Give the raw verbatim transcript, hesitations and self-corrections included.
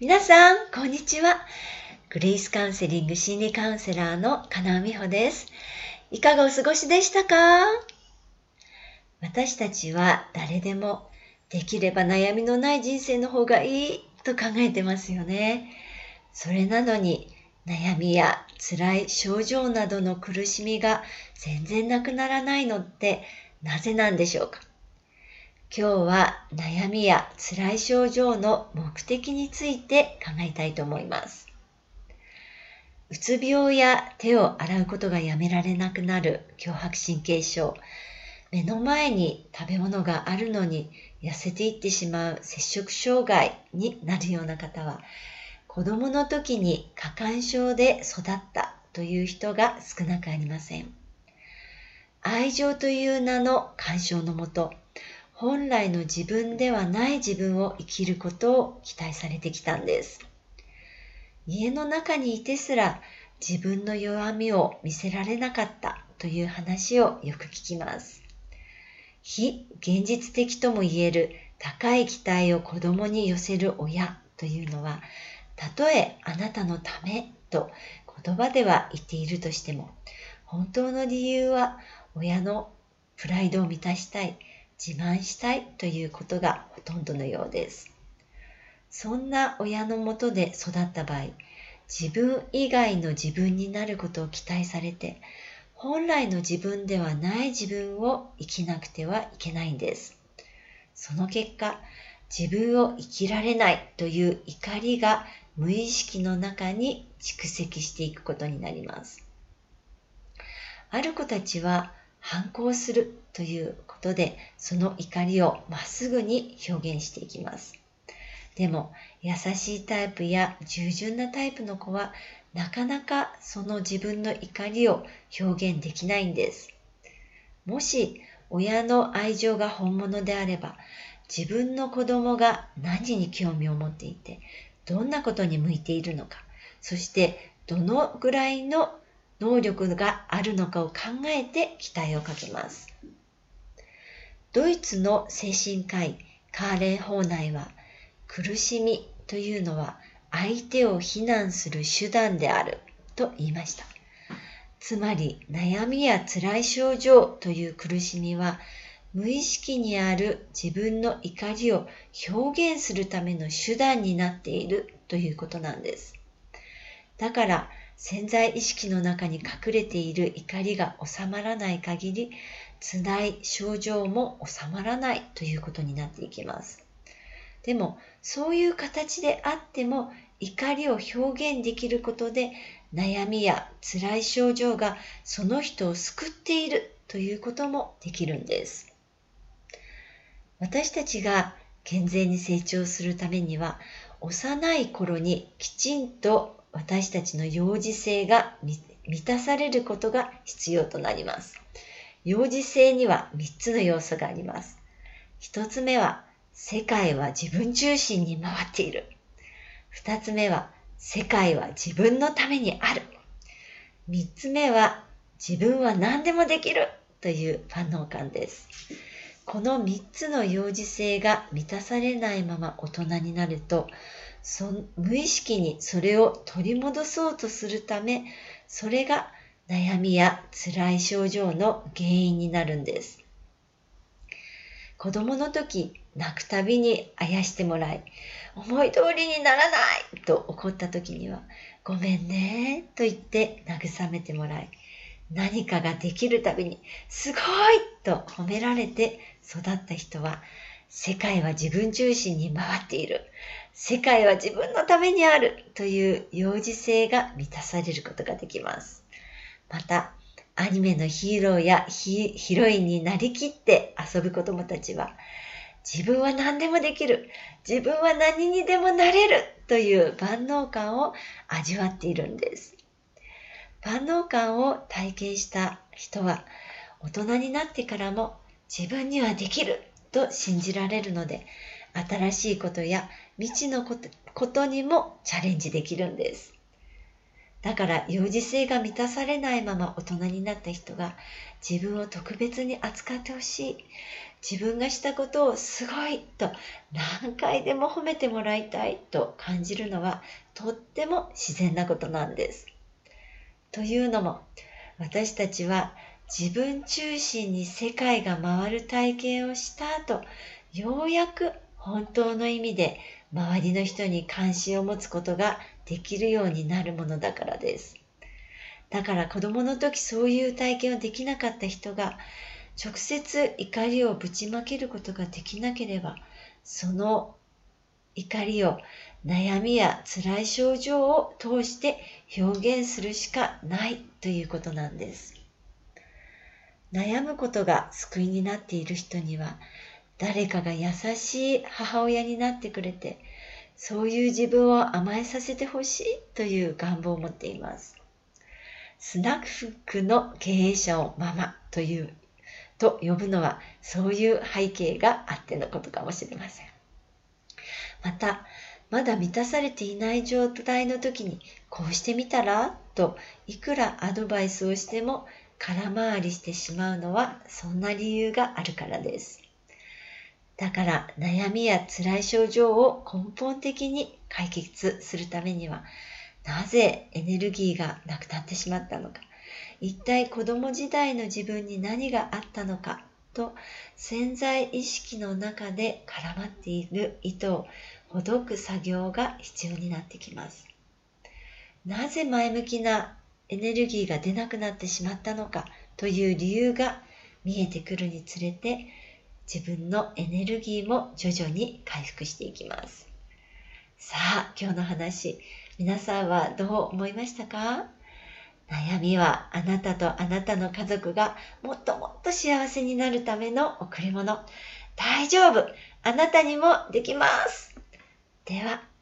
皆さん、こんにちは。グレイスカウンセリング心理カウンセラーの金尾美穂です。いかがお過ごしでしたか？私たちは誰でもできれば悩みのない人生の方がいいと考えてますよね。それなのに悩みや辛い症状などの苦しみが全然なくならないのってなぜなんでしょうか？今日は悩みや辛い症状の目的について考えたいと思います。うつ病や手を洗うことがやめられなくなる強迫神経症、目の前に食べ物があるのに痩せていってしまう摂食障害になるような方は、子供の時に過干渉で育ったという人が少なくありません。愛情という名の干渉のもと、本来の自分ではない自分を生きることを期待されてきたんです。家の中にいてすら自分の弱みを見せられなかったという話をよく聞きます。非現実的とも言える高い期待を子供に寄せる親というのは、たとえあなたのためと言葉では言っているとしても、本当の理由は親のプライドを満たしたい、自慢したいということがほとんどのようです。そんな親のもとで育った場合、自分以外の自分になることを期待されて、本来の自分ではない自分を生きなくてはいけないんです。その結果、自分を生きられないという怒りが無意識の中に蓄積していくことになります。ある子たちは反抗するということで、その怒りをまっすぐに表現していきます。でも、優しいタイプや従順なタイプの子は、なかなかその自分の怒りを表現できないんです。もし、親の愛情が本物であれば、自分の子供が何に興味を持っていて、どんなことに向いているのか、そしてどのぐらいの能力があるのかを考えて期待をかけます。ドイツの精神科医カーレン・ホーナイは、苦しみというのは相手を非難する手段であると言いました。つまり悩みや辛い症状という苦しみは、無意識にある自分の怒りを表現するための手段になっているということなんです。だから潜在意識の中に隠れている怒りが収まらない限り、辛い症状も収まらないということになっていきます。でも、そういう形であっても、怒りを表現できることで、悩みや辛い症状がその人を救っているということもできるんです。私たちが健全に成長するためには、幼い頃にきちんと私たちの幼児性が満たされることが必要となります。幼児性にはみっつの要素があります。ひとつめは、世界は自分中心に回っている。二つ目は、世界は自分のためにある。三つ目は、自分は何でもできるという万能感です。この三つの幼児性が満たされないまま大人になると、そ無意識にそれを取り戻そうとするため、それが悩みや辛い症状の原因になるんです。子供の時、泣くたびにあやしてもらい、思い通りにならないと怒った時には、ごめんねと言って慰めてもらい、何かができるたびに、すごいと褒められて育った人は、世界は自分中心に回っている。世界は自分のためにあるという幼児性が満たされることができます。また、アニメのヒーローや ヒ, ヒロインになりきって遊ぶ子供たちは、自分は何でもできる、自分は何にでもなれるという万能感を味わっているんです。万能感を体験した人は、大人になってからも自分にはできると信じられるので、新しいことや未知のこと、ことにもチャレンジできるんです。 だから幼児性が満たされないまま大人になった人が自分を特別に扱ってほしい。自分がしたことをすごいと何回でも褒めてもらいたいと感じるのはとっても自然なことなんです。というのも私たちは自分中心に世界が回る体験をした後、ようやく本当の意味で周りの人に関心を持つことができるようになるものだからです。だから子供の時そういう体験をできなかった人が直接怒りをぶちまけることができなければ、その怒りを悩みや辛い症状を通して表現するしかないということなんです。悩むことが救いになっている人には、誰かが優しい母親になってくれて、そういう自分を甘えさせてほしいという願望を持っています。スナックの経営者をママというと呼ぶのはそういう背景があってのことかもしれません。また、まだ満たされていない状態の時にこうしてみたらといくらアドバイスをしても空回りしてしまうのはそんな理由があるからです。だから悩みや辛い症状を根本的に解決するためには、なぜエネルギーがなくなってしまったのか、一体子供時代の自分に何があったのかと潜在意識の中で絡まっている糸をほどく作業が必要になってきます。なぜ前向きなエネルギーが出なくなってしまったのかという理由が見えてくるにつれて、自分のエネルギーも徐々に回復していきます。さあ、今日の話、皆さんはどう思いましたか？悩みはあなたとあなたの家族がもっともっと幸せになるための贈り物。大丈夫。あなたにもできます。では。